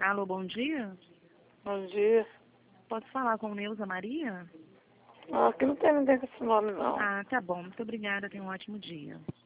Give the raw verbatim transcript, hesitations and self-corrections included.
Alô, bom dia. Bom dia. Posso falar com Neuza Maria? Não, aqui não tem ninguém com esse nome, não. Ah, tá bom. Muito obrigada. Tenha um ótimo dia.